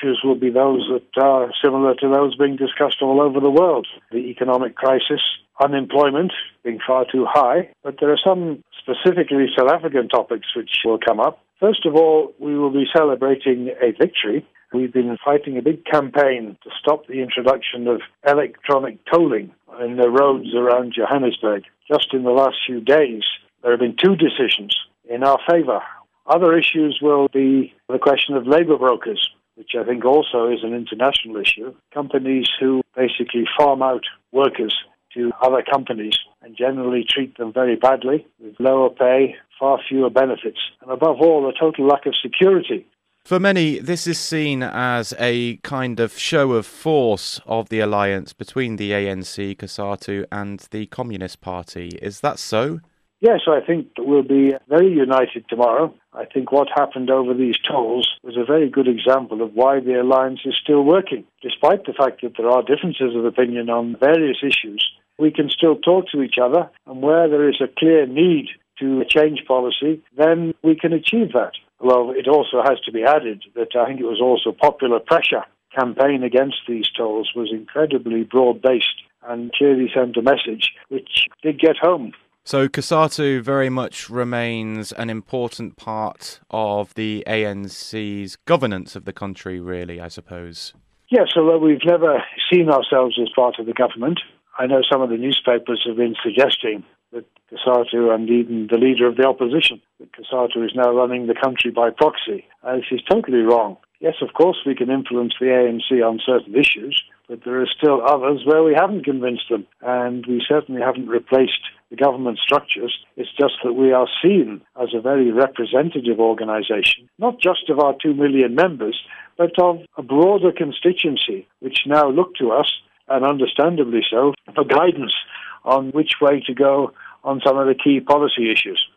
issues will be those that are similar to those being discussed all over the world. The economic crisis, unemployment being far too high, but there are some specifically South African topics which will come up. First of all, we will be celebrating a victory. We've been fighting a big campaign to stop the introduction of electronic tolling in the roads around Johannesburg. Just in the last few days, there have been 2 decisions in our favour. Other issues will be the question of labour brokers, which I think also is an international issue. Companies who basically farm out workers to other companies and generally treat them very badly with lower pay, far fewer benefits, and above all, a total lack of security. For many, this is seen as a kind of show of force of the alliance between the ANC, COSATU, and the Communist Party. Is that so? Yes, I think we'll be very united tomorrow. I think what happened over these tolls was a very good example of why the alliance is still working. Despite the fact that there are differences of opinion on various issues, we can still talk to each other, and where there is a clear need to change policy, then we can achieve that. Well, it also has to be added that I think it was also popular pressure. Campaign against these tolls was incredibly broad-based and clearly sent a message which did get home. So COSATU very much remains an important part of the ANC's governance of the country, really, I suppose. Yes, although we've never seen ourselves as part of the government. I know some of the newspapers have been suggesting that COSATU and even the leader of the opposition, that COSATU is now running the country by proxy. This is totally wrong. Yes, of course we can influence the ANC on certain issues, but there are still others where we haven't convinced them, and we certainly haven't replaced the government structures. It's just that we are seen as a very representative organisation, not just of our 2 million members, but of a broader constituency, which now look to us, and understandably so, for guidance on which way to go on some of the key policy issues.